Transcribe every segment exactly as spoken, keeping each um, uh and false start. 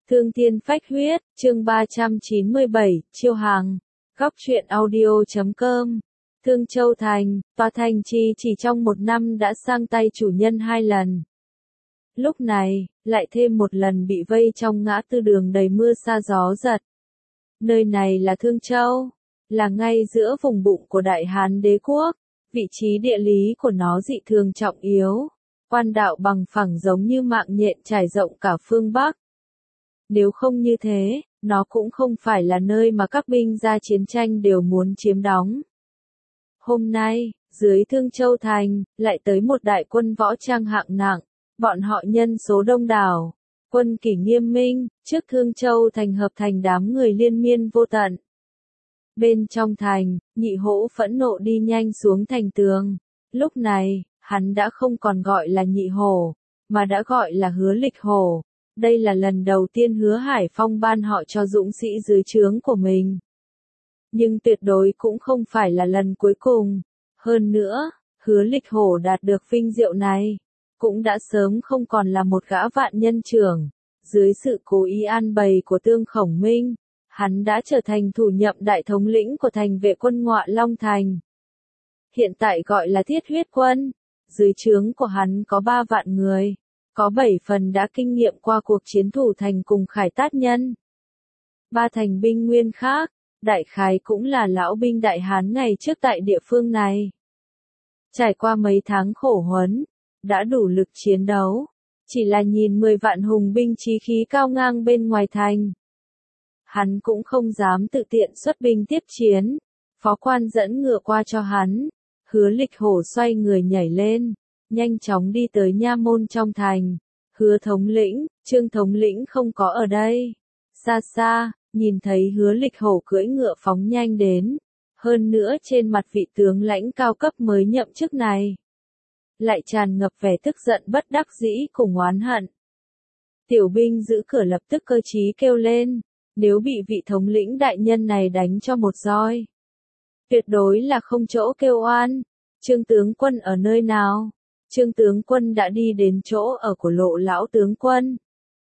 Thương thiên phách huyết, chương ba trăm chín mươi bảy, chiêu hàng. Góc truyện audio chấm com. Thương Châu Thành, tòa thành trì chỉ trong một năm đã sang tay chủ nhân hai lần. Lúc này, lại thêm một lần bị vây trong ngã tư đường đầy mưa sa gió giật. Nơi này là Thương Châu, là ngay giữa vùng bụng của Đại Hán Đế Quốc. Vị trí địa lý của nó dị thường trọng yếu. Quan đạo bằng phẳng giống như mạng nhện trải rộng cả phương Bắc. Nếu không như thế, nó cũng không phải là nơi mà các binh gia chiến tranh đều muốn chiếm đóng. Hôm nay, dưới Thương Châu Thành, lại tới một đại quân võ trang hạng nặng, bọn họ nhân số đông đảo, quân kỷ nghiêm minh, trước Thương Châu Thành hợp thành đám người liên miên vô tận. Bên trong thành, Nhị Hổ phẫn nộ đi nhanh xuống thành tường. Lúc này, hắn đã không còn gọi là Nhị Hổ, mà đã gọi là Hứa Lịch Hổ. Đây là lần đầu tiên Hứa Hải Phong ban họ cho dũng sĩ dưới trướng của mình. Nhưng tuyệt đối cũng không phải là lần cuối cùng. Hơn nữa, Hứa Lịch Hổ đạt được vinh diệu này, cũng đã sớm không còn là một gã vạn nhân trưởng. Dưới sự cố ý an bày của Tương Khổng Minh, hắn đã trở thành thủ nhậm đại thống lĩnh của thành vệ quân Ngọa Long Thành. Hiện tại gọi là Thiết Huyết Quân. Dưới trướng của hắn có ba vạn người. Có bảy phần đã kinh nghiệm qua cuộc chiến thủ thành cùng Khải Tát Nhân. Ba thành binh nguyên khác, đại khái cũng là lão binh Đại Hán ngày trước tại địa phương này. Trải qua mấy tháng khổ huấn, đã đủ lực chiến đấu. Chỉ là nhìn mười vạn hùng binh chí khí cao ngang bên ngoài thành. Hắn cũng không dám tự tiện xuất binh tiếp chiến. Phó quan dẫn ngựa qua cho hắn. Hứa Lịch Hổ xoay người nhảy lên, nhanh chóng đi tới nha môn trong thành. Hứa thống lĩnh, Trương thống lĩnh không có ở đây. Xa xa, nhìn thấy Hứa Lịch Hổ cưỡi ngựa phóng nhanh đến. Hơn nữa trên mặt vị tướng lãnh cao cấp mới nhậm chức này, lại tràn ngập vẻ tức giận bất đắc dĩ cùng oán hận. Tiểu binh giữ cửa lập tức cơ trí kêu lên, nếu bị vị thống lĩnh đại nhân này đánh cho một roi, tuyệt đối là không chỗ kêu oan. Trương tướng quân ở nơi nào? Trương tướng quân đã đi đến chỗ ở của Lộ lão tướng quân.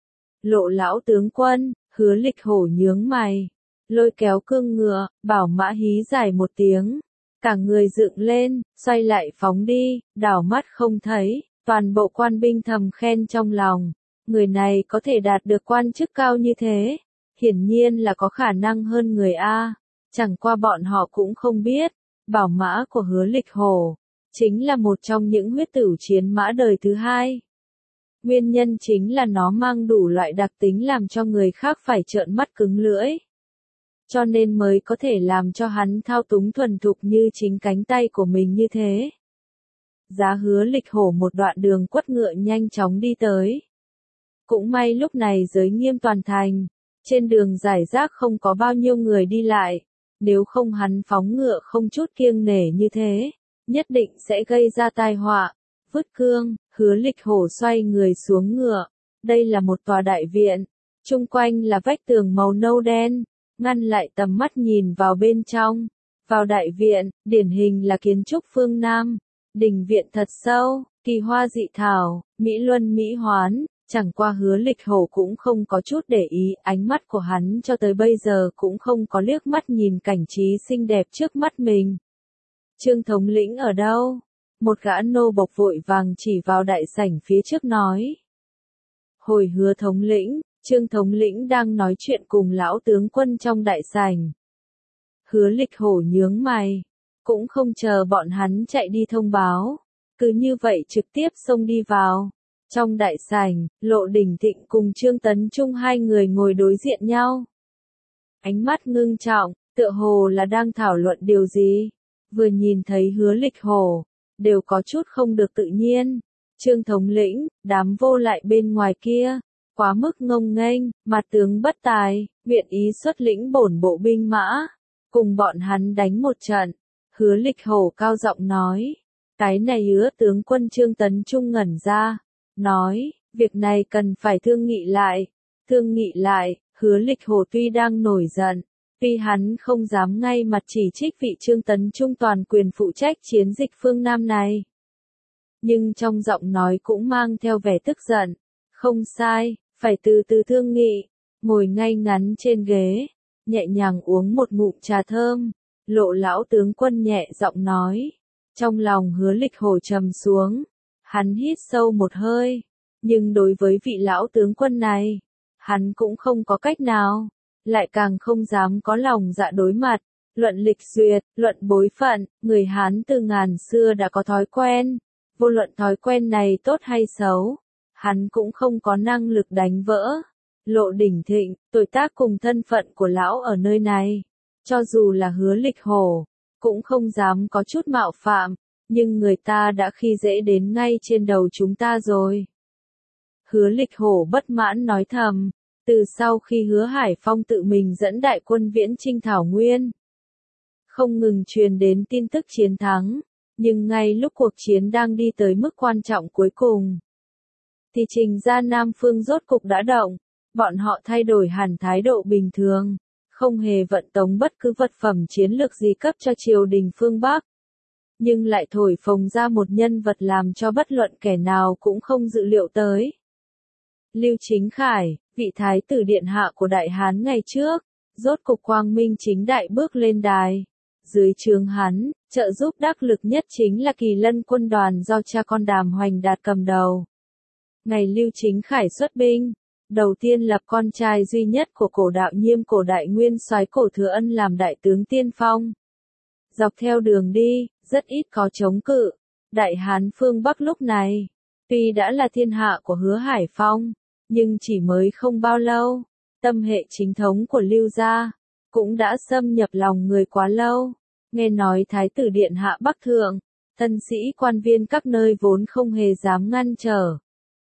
Lộ lão tướng quân, Hứa Lịch Hổ nhướng mày, lôi kéo cương ngựa, bảo mã hí dài một tiếng, cả người dựng lên, xoay lại phóng đi, đảo mắt không thấy, toàn bộ quan binh thầm khen trong lòng, người này có thể đạt được quan chức cao như thế, hiển nhiên là có khả năng hơn người A. Chẳng qua bọn họ cũng không biết, bảo mã của Hứa Lịch Hổ chính là một trong những huyết tửu chiến mã đời thứ hai. Nguyên nhân chính là nó mang đủ loại đặc tính làm cho người khác phải trợn mắt cứng lưỡi. Cho nên mới có thể làm cho hắn thao túng thuần thục như chính cánh tay của mình như thế. Giá Hứa Lịch Hổ một đoạn đường quất ngựa nhanh chóng đi tới. Cũng may lúc này giới nghiêm toàn thành, trên đường giải rác không có bao nhiêu người đi lại. Nếu không hắn phóng ngựa không chút kiêng nể như thế, nhất định sẽ gây ra tai họa. Vứt cương, Hứa Lịch Hổ xoay người xuống ngựa. Đây là một tòa đại viện, chung quanh là vách tường màu nâu đen, ngăn lại tầm mắt nhìn vào bên trong. Vào đại viện, điển hình là kiến trúc phương Nam, đình viện thật sâu, kỳ hoa dị thảo, mỹ luân mỹ hoán. Chẳng qua Hứa Lịch Hổ cũng không có chút để ý, ánh mắt của hắn cho tới bây giờ cũng không có liếc mắt nhìn cảnh trí xinh đẹp trước mắt mình. Trương thống lĩnh ở đâu? Một gã nô bộc vội vàng chỉ vào đại sảnh phía trước nói. Hồi Hứa thống lĩnh, Trương thống lĩnh đang nói chuyện cùng lão tướng quân trong đại sảnh. Hứa Lịch Hổ nhướng mày, cũng không chờ bọn hắn chạy đi thông báo, cứ như vậy trực tiếp xông đi vào. Trong đại sảnh, Lộ Đình Thịnh cùng Trương Tấn Trung hai người ngồi đối diện nhau. Ánh mắt ngưng trọng, tựa hồ là đang thảo luận điều gì. Vừa nhìn thấy Hứa Lịch Hổ, đều có chút không được tự nhiên. Trương thống lĩnh, đám vô lại bên ngoài kia, quá mức ngông nghênh, mặt tướng bất tài, nguyện ý xuất lĩnh bổn bộ binh mã, cùng bọn hắn đánh một trận. Hứa Lịch Hổ cao giọng nói. Cái này Hứa tướng quân Trương Tấn Trung ngẩn ra. Nói, việc này cần phải thương nghị lại. Thương nghị lại, Hứa Lịch Hổ tuy đang nổi giận, tuy hắn không dám ngay mặt chỉ trích vị Trương Tấn Trung toàn quyền phụ trách chiến dịch phương Nam này. Nhưng trong giọng nói cũng mang theo vẻ tức giận. Không sai, phải từ từ thương nghị. ngồi ngay ngắn trên ghế, nhẹ nhàng uống một ngụm trà thơm. Lộ lão tướng quân nhẹ giọng nói. Trong lòng Hứa Lịch Hổ trầm xuống, hắn hít sâu một hơi, nhưng đối với vị lão tướng quân này, hắn cũng không có cách nào, lại càng không dám có lòng dạ đối mặt. Luận lịch duyệt, luận bối phận, người Hán từ ngàn xưa đã có thói quen, vô luận thói quen này tốt hay xấu, hắn cũng không có năng lực đánh vỡ. Lộ Đỉnh Thịnh, tuổi tác cùng thân phận của lão ở nơi này, cho dù là Hứa Lịch Hổ, cũng không dám có chút mạo phạm, nhưng người ta đã khi dễ đến ngay trên đầu chúng ta rồi. Hứa Lịch Hổ bất mãn nói thầm, từ sau khi Hứa Hải Phong tự mình dẫn đại quân viễn chinh Thảo Nguyên, không ngừng truyền đến tin tức chiến thắng, nhưng ngay lúc cuộc chiến đang đi tới mức quan trọng cuối cùng, thì Trình gia Nam Phương rốt cục đã động, bọn họ thay đổi hẳn thái độ bình thường, không hề vận tống bất cứ vật phẩm chiến lược gì cấp cho triều đình phương Bắc, nhưng lại thổi phồng ra một nhân vật làm cho bất luận kẻ nào cũng không dự liệu tới. Lưu Chính Khải, vị thái tử điện hạ của Đại Hán ngày trước, rốt cục quang minh chính đại bước lên đài. Dưới trướng hắn, trợ giúp đắc lực nhất chính là Kỳ Lân quân đoàn do cha con Đàm Hoành Đạt cầm đầu. Ngày Lưu Chính Khải xuất binh, đầu tiên lập con trai duy nhất của cổ đạo Nhiêm cổ đại nguyên soái Cổ Thừa Ân làm đại tướng tiên phong. Dọc theo đường đi, rất ít có chống cự. Đại Hán phương Bắc lúc này, tuy đã là thiên hạ của Hứa Hải Phong, nhưng chỉ mới không bao lâu, tâm hệ chính thống của Lưu gia cũng đã xâm nhập lòng người quá lâu. Nghe nói Thái tử điện hạ Bắc Thượng, thân sĩ quan viên các nơi vốn không hề dám ngăn trở,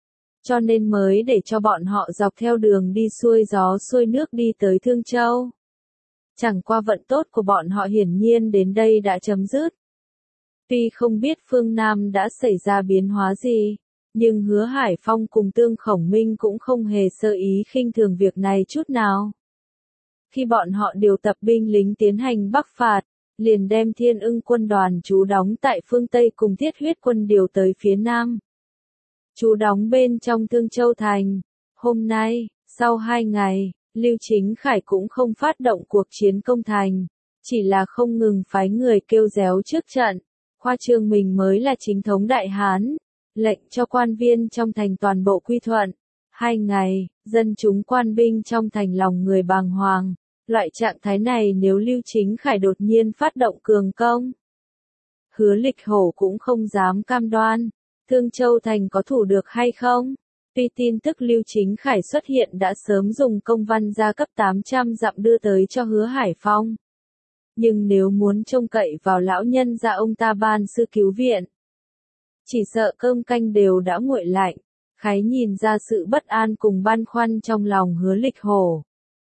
cho nên mới để cho bọn họ dọc theo đường đi xuôi gió xuôi nước đi tới Thương Châu. Chẳng qua vận tốt của bọn họ hiển nhiên đến đây đã chấm dứt. Tuy không biết phương Nam đã xảy ra biến hóa gì, nhưng Hứa Hải Phong cùng Tương Khổng Minh cũng không hề sơ ý khinh thường việc này chút nào. Khi bọn họ điều tập binh lính tiến hành bắc phạt, liền đem Thiên Ưng quân đoàn trú đóng tại phương Tây cùng Thiết Huyết quân điều tới phía Nam. Trú đóng bên trong Thương Châu Thành. Hôm nay, sau hai ngày, Lưu Chính Khải cũng không phát động cuộc chiến công thành, chỉ là không ngừng phái người kêu réo trước trận, khoa trương mình mới là chính thống Đại Hán, lệnh cho quan viên trong thành toàn bộ quy thuận. Hai ngày, dân chúng quan binh trong thành lòng người bàng hoàng, loại trạng thái này nếu Lưu Chính Khải đột nhiên phát động cường công, Hứa Lịch Hổ cũng không dám cam đoan, Thương Châu Thành có thủ được hay không. Tuy tin tức Lưu Chính Khải xuất hiện đã sớm dùng công văn gia cấp tám trăm dặm đưa tới cho Hứa Hải Phong, nhưng nếu muốn trông cậy vào lão nhân gia ông ta ban sư cứu viện, chỉ sợ cơm canh đều đã nguội lạnh. Khái nhìn ra sự bất an cùng băn khoăn trong lòng Hứa Lịch Hổ.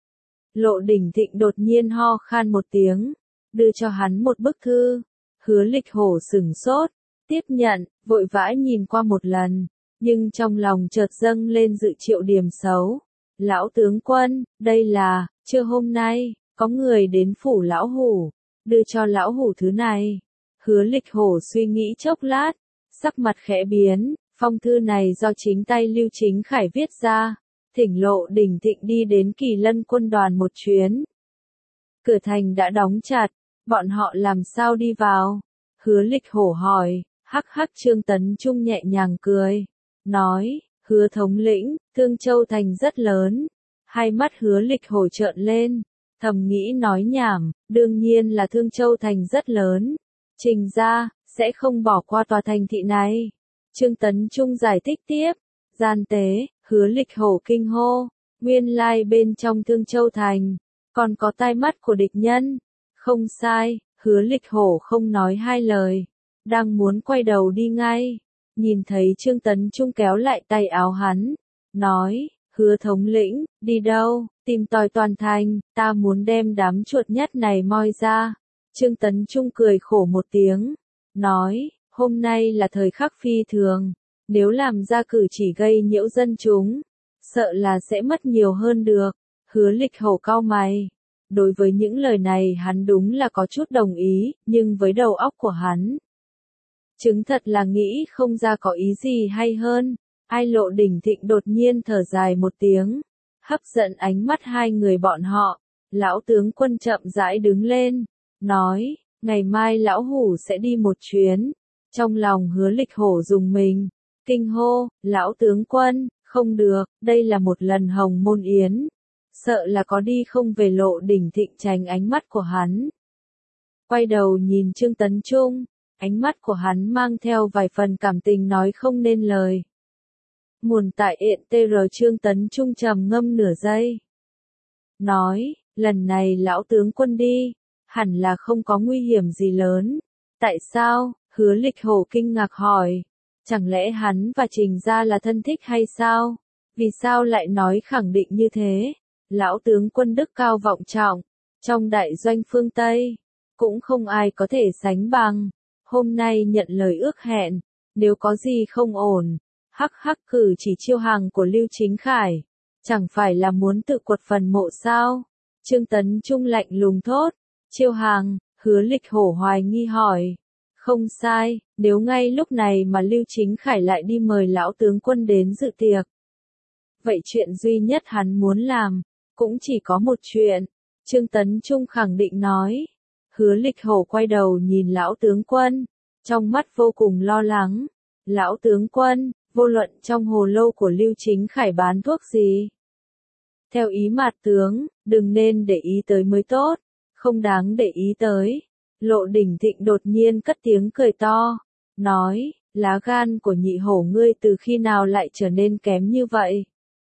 Lộ Đỉnh Thịnh đột nhiên ho khan một tiếng, đưa cho hắn một bức thư. Hứa Lịch Hổ sửng sốt, tiếp nhận, vội vã nhìn qua một lần, nhưng trong lòng chợt dâng lên dự triệu điểm xấu. Lão tướng quân, đây là, trưa hôm nay, có người đến phủ lão hủ, đưa cho lão hủ thứ này. Hứa Lịch Hổ suy nghĩ chốc lát, sắc mặt khẽ biến. Phong thư này do chính tay Lưu Chính Khải viết ra, thỉnh Lộ Đỉnh Thịnh đi đến Kỳ Lân quân đoàn một chuyến. Cửa thành đã đóng chặt, bọn họ làm sao đi vào? Hứa Lịch Hổ hỏi. Hắc hắc Trương Tấn Trung nhẹ nhàng cười, nói, Hứa thống lĩnh, Thương Châu thành rất lớn. Hai mắt Hứa Lịch Hổ trợn lên, thầm nghĩ nói nhảm, đương nhiên là Thương Châu thành rất lớn. Trình gia sẽ không bỏ qua tòa thành thị này. Trương Tấn Trung giải thích tiếp, gian tế, Hứa Lịch Hổ kinh hô, nguyên lai bên trong Thương Châu Thành, còn có tai mắt của địch nhân. Không sai, Hứa Lịch Hổ không nói hai lời, đang muốn quay đầu đi ngay, nhìn thấy Trương Tấn Trung kéo lại tay áo hắn, nói, Hứa thống lĩnh, đi đâu, tìm tòi toàn thành, ta muốn đem đám chuột nhắt này moi ra. Trương Tấn Trung cười khổ một tiếng, nói, hôm nay là thời khắc phi thường, nếu làm ra cử chỉ gây nhiễu dân chúng, sợ là sẽ mất nhiều hơn được. Hứa Lịch Hổ cau mày. Đối với những lời này hắn đúng là có chút đồng ý, nhưng với đầu óc của hắn, chứng thật là nghĩ không ra có ý gì hay hơn. Ai Lộ Đỉnh Thịnh đột nhiên thở dài một tiếng. hấp dẫn ánh mắt hai người bọn họ. Lão tướng quân chậm rãi đứng lên, nói, ngày mai lão hủ sẽ đi một chuyến. Trong lòng Hứa Lịch Hổ rùng mình, kinh hô, lão tướng quân, không được, đây là một lần hồng môn yến. Sợ là có đi không về. Lộ Đỉnh Thịnh tránh ánh mắt của hắn. Quay đầu nhìn Trương Tấn Trung, ánh mắt của hắn mang theo vài phần cảm tình nói không nên lời. Nguồn tại ện tr. Trương Tấn Trung trầm ngâm nửa giây. Nói, lần này lão tướng quân đi, hẳn là không có nguy hiểm gì lớn. Tại sao? Hứa Lịch Hổ kinh ngạc hỏi. Chẳng lẽ hắn và Trình gia là thân thích hay sao? Vì sao lại nói khẳng định như thế? Lão tướng quân đức cao vọng trọng, trong đại doanh phương Tây, cũng không ai có thể sánh bằng. Hôm nay nhận lời ước hẹn, nếu có gì không ổn, hắc hắc cử chỉ chiêu hàng của Lưu Chính Khải, chẳng phải là muốn tự quật phần mộ sao? Trương Tấn Trung lạnh lùng thốt, chiêu hàng. Hứa Lịch Hổ hoài nghi hỏi. Không sai, nếu ngay lúc này mà Lưu Chính Khải lại đi mời lão tướng quân đến dự tiệc. Vậy chuyện duy nhất hắn muốn làm, cũng chỉ có một chuyện. Trương Tấn Trung khẳng định nói. Hứa Lịch Hổ quay đầu nhìn lão tướng quân, trong mắt vô cùng lo lắng. Lão tướng quân, vô luận trong hồ lô của Lưu Chính Khải bán thuốc gì? Theo ý mạt tướng, đừng nên để ý tới mới tốt, không đáng để ý tới. Lộ Đỉnh Thịnh đột nhiên cất tiếng cười to, nói, lá gan của nhị hổ ngươi từ khi nào lại trở nên kém như vậy?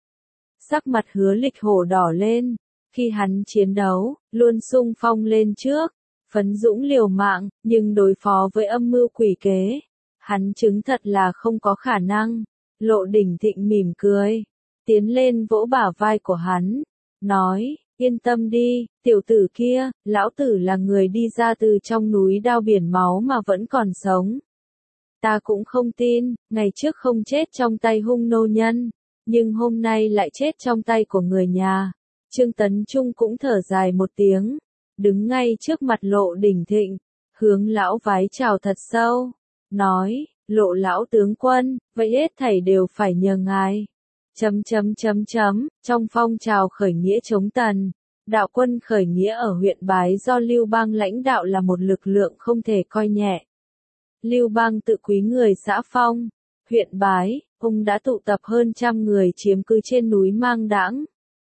Sắc mặt Hứa Lịch Hổ đỏ lên, khi hắn chiến đấu, luôn xung phong lên trước, phấn dũng liều mạng, nhưng đối phó với âm mưu quỷ kế, hắn chứng thật là không có khả năng. Lộ Đỉnh Thịnh mỉm cười, tiến lên vỗ bả vai của hắn, nói, yên tâm đi, tiểu tử kia, lão tử là người đi ra từ trong núi đao biển máu mà vẫn còn sống. Ta cũng không tin, ngày trước không chết trong tay hung nô nhân, nhưng hôm nay lại chết trong tay của người nhà. Trương Tấn Trung cũng thở dài một tiếng, đứng ngay trước mặt Lộ Đỉnh Thịnh, hướng lão vái chào thật sâu, nói, Lộ lão tướng quân, vậy hết thảy đều phải nhờ ngài. Chấm chấm chấm chấm, trong phong trào khởi nghĩa chống Tần, đạo quân khởi nghĩa ở huyện Bái do Lưu Bang lãnh đạo là một lực lượng không thể coi nhẹ. Lưu Bang tự quý người xã Phong, huyện Bái, ông đã tụ tập hơn trăm người chiếm cứ trên núi Mang Đãng.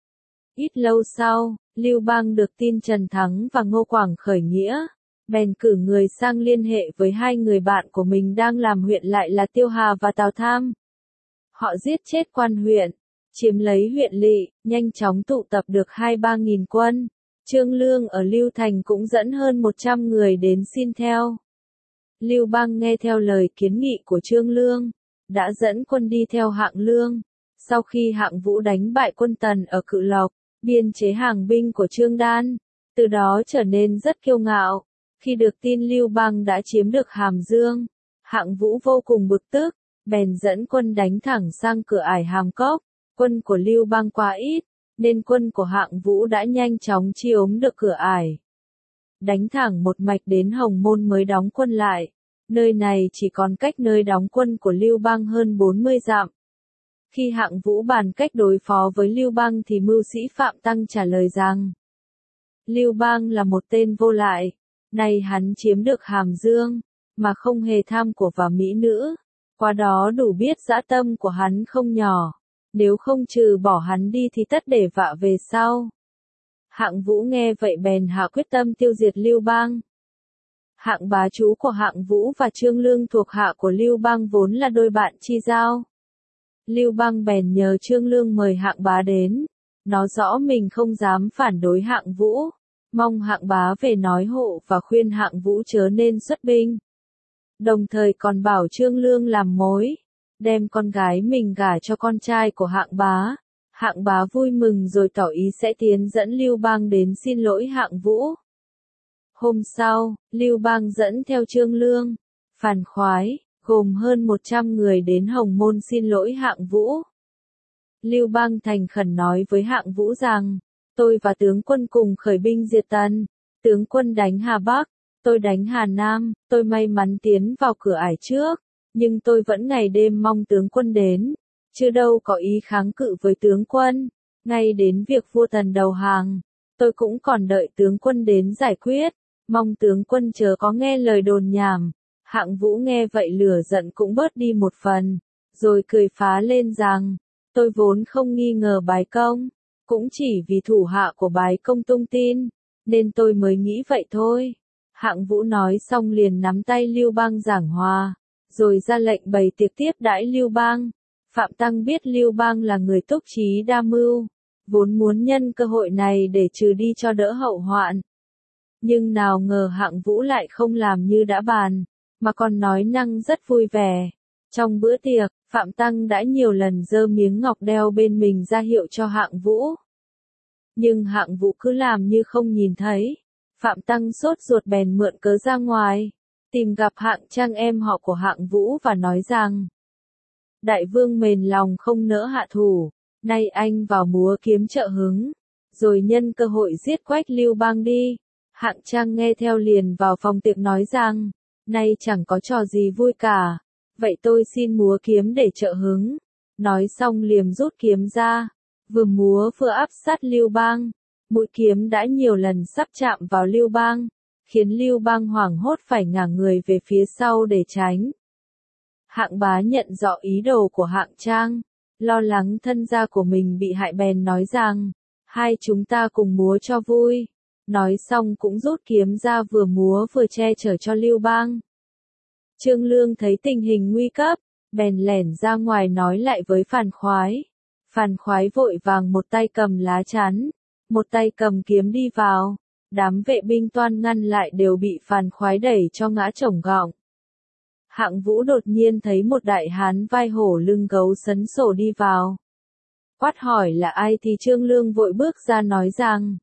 Ít lâu sau, Lưu Bang được tin Trần Thắng và Ngô Quảng khởi nghĩa, bèn cử người sang liên hệ với hai người bạn của mình đang làm huyện lại là Tiêu Hà và Tào Tham. Họ giết chết quan huyện, chiếm lấy huyện lỵ, nhanh chóng tụ tập được hai ba nghìn quân. Trương Lương ở Lưu Thành cũng dẫn hơn một trăm người đến xin theo. Lưu Bang nghe theo lời kiến nghị của Trương Lương, đã dẫn quân đi theo Hạng Lương. Sau khi Hạng Vũ đánh bại quân Tần ở Cự Lộc, biên chế hàng binh của Trương Đan, từ đó trở nên rất kiêu ngạo. Khi được tin Lưu Bang đã chiếm được Hàm Dương, Hạng Vũ vô cùng bực tức, bèn dẫn quân đánh thẳng sang cửa ải Hàm Cốc. Quân của Lưu Bang quá ít, nên quân của Hạng Vũ đã nhanh chóng chiếm được cửa ải. Đánh thẳng một mạch đến Hồng Môn mới đóng quân lại. Nơi này chỉ còn cách nơi đóng quân của Lưu Bang hơn bốn mươi dặm. Khi Hạng Vũ bàn cách đối phó với Lưu Bang thì mưu sĩ Phạm Tăng trả lời rằng, Lưu Bang là một tên vô lại, nay hắn chiếm được Hàm Dương, mà không hề tham của và mỹ nữ, qua đó đủ biết dã tâm của hắn không nhỏ, nếu không trừ bỏ hắn đi thì tất để vạ về sau. Hạng Vũ nghe vậy bèn hạ quyết tâm tiêu diệt Lưu Bang. Hạng bá chú của Hạng Vũ và Trương Lương thuộc hạ của Lưu Bang vốn là đôi bạn chi giao. Lưu Bang bèn nhờ Trương Lương mời Hạng bá đến, nói rõ mình không dám phản đối Hạng Vũ, mong Hạng bá về nói hộ và khuyên Hạng Vũ chớ nên xuất binh. Đồng thời còn bảo Trương Lương làm mối, đem con gái mình gả cho con trai của Hạng bá. Hạng bá vui mừng rồi tỏ ý sẽ tiến dẫn Lưu Bang đến xin lỗi Hạng Vũ. Hôm sau, Lưu Bang dẫn theo Trương Lương, Phàn Khoái, gồm hơn một trăm người đến Hồng Môn xin lỗi Hạng Vũ. Lưu Bang thành khẩn nói với Hạng Vũ rằng, tôi và tướng quân cùng khởi binh diệt Tần, tướng quân đánh Hà Bắc, tôi đánh Hà Nam, tôi may mắn tiến vào cửa ải trước, nhưng tôi vẫn ngày đêm mong tướng quân đến, chứ đâu có ý kháng cự với tướng quân. Ngay đến việc vua Tần đầu hàng, tôi cũng còn đợi tướng quân đến giải quyết, mong tướng quân chớ có nghe lời đồn nhảm. Hạng Vũ nghe vậy lửa giận cũng bớt đi một phần, rồi cười phá lên rằng, tôi vốn không nghi ngờ Bái Công, cũng chỉ vì thủ hạ của Bái Công tung tin, nên tôi mới nghĩ vậy thôi. Hạng Vũ nói xong liền nắm tay Lưu Bang giảng hòa, rồi ra lệnh bày tiệc tiếp đãi Lưu Bang. Phạm Tăng biết Lưu Bang là người túc trí đa mưu, vốn muốn nhân cơ hội này để trừ đi cho đỡ hậu hoạn. Nhưng nào ngờ Hạng Vũ lại không làm như đã bàn, mà còn nói năng rất vui vẻ. Trong bữa tiệc, Phạm Tăng đã nhiều lần giơ miếng ngọc đeo bên mình ra hiệu cho Hạng Vũ. Nhưng Hạng Vũ cứ làm như không nhìn thấy. Phạm Tăng sốt ruột bèn mượn cớ ra ngoài, tìm gặp Hạng Trang em họ của Hạng Vũ và nói rằng, đại vương mềm lòng không nỡ hạ thủ, nay anh vào múa kiếm trợ hứng, rồi nhân cơ hội giết Quách Lưu Bang đi. Hạng Trang nghe theo liền vào phòng tiệc nói rằng, nay chẳng có trò gì vui cả, vậy tôi xin múa kiếm để trợ hứng. Nói xong liềm rút kiếm ra, vừa múa vừa áp sát Lưu Bang, mũi kiếm đã nhiều lần sắp chạm vào Lưu Bang, khiến Lưu Bang hoảng hốt phải ngả người về phía sau để tránh. Hạng Bá nhận rõ ý đồ của Hạng Trang, lo lắng thân gia của mình bị hại bèn nói rằng, hai chúng ta cùng múa cho vui. Nói xong cũng rút kiếm ra vừa múa vừa che chở cho Lưu Bang. Trương Lương thấy tình hình nguy cấp, bèn lẻn ra ngoài nói lại với Phàn Khoái. Phàn Khoái vội vàng một tay cầm lá chắn, một tay cầm kiếm đi vào. Đám vệ binh toan ngăn lại đều bị Phàn Khoái đẩy cho ngã chổng gọng. Hạng Vũ đột nhiên thấy một đại hán vai hổ lưng gấu sấn sổ đi vào. Quát hỏi là ai thì Trương Lương vội bước ra nói rằng,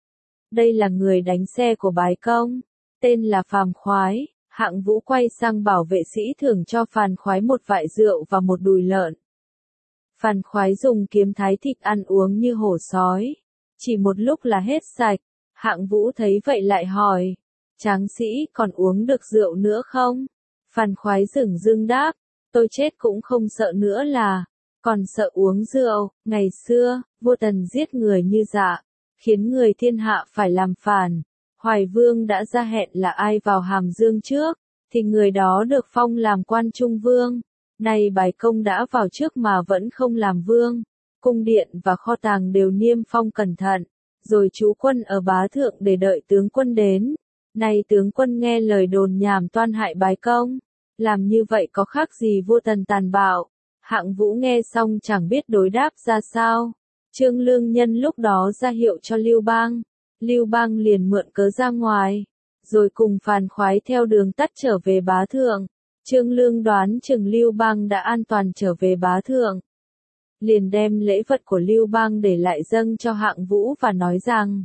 đây là người đánh xe của Bái Công, tên là Phàn Khoái. Hạng Vũ quay sang bảo vệ sĩ thưởng cho Phàn Khoái một vại rượu và một đùi lợn. Phàn Khoái dùng kiếm thái thịt ăn uống như hổ sói, chỉ một lúc là hết sạch. Hạng Vũ thấy vậy lại hỏi, tráng sĩ còn uống được rượu nữa không? Phàn Khoái dửng dưng đáp, tôi chết cũng không sợ nữa là, còn sợ uống rượu. Ngày xưa, vua Tần giết người như dạ, khiến người thiên hạ phải làm phản. Hoài Vương đã ra hẹn là ai vào Hàm Dương trước, thì người đó được phong làm quan trung vương. Nay Bái Công đã vào trước mà vẫn không làm vương. Cung điện và kho tàng đều niêm phong cẩn thận, rồi trú quân ở Bá Thượng để đợi tướng quân đến. Nay tướng quân nghe lời đồn nhảm toan hại Bái Công, làm như vậy có khác gì vua Tần tàn bạo. Hạng Vũ nghe xong chẳng biết đối đáp ra sao. Trương Lương nhân lúc đó ra hiệu cho Lưu Bang. Lưu Bang liền mượn cớ ra ngoài, rồi cùng Phàn Khoái theo đường tắt trở về Bá Thượng. Trương Lương đoán chừng Lưu Bang đã an toàn trở về Bá Thượng, liền đem lễ vật của Lưu Bang để lại dâng cho Hạng Vũ và nói rằng,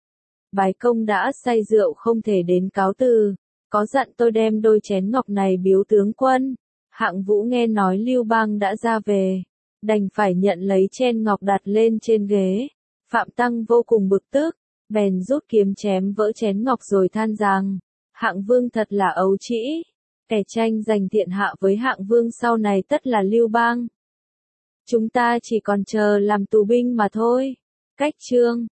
Bái Công đã say rượu không thể đến cáo từ, có dặn tôi đem đôi chén ngọc này biếu tướng quân. Hạng Vũ nghe nói Lưu Bang đã ra về, đành phải nhận lấy chén ngọc đặt lên trên ghế. Phạm Tăng vô cùng bực tức, bèn rút kiếm chém vỡ chén ngọc rồi than rằng, Hạng Vương thật là ấu trĩ, kẻ tranh giành thiên hạ với Hạng Vương sau này tất là Lưu Bang. Chúng ta chỉ còn chờ làm tù binh mà thôi. Cách chương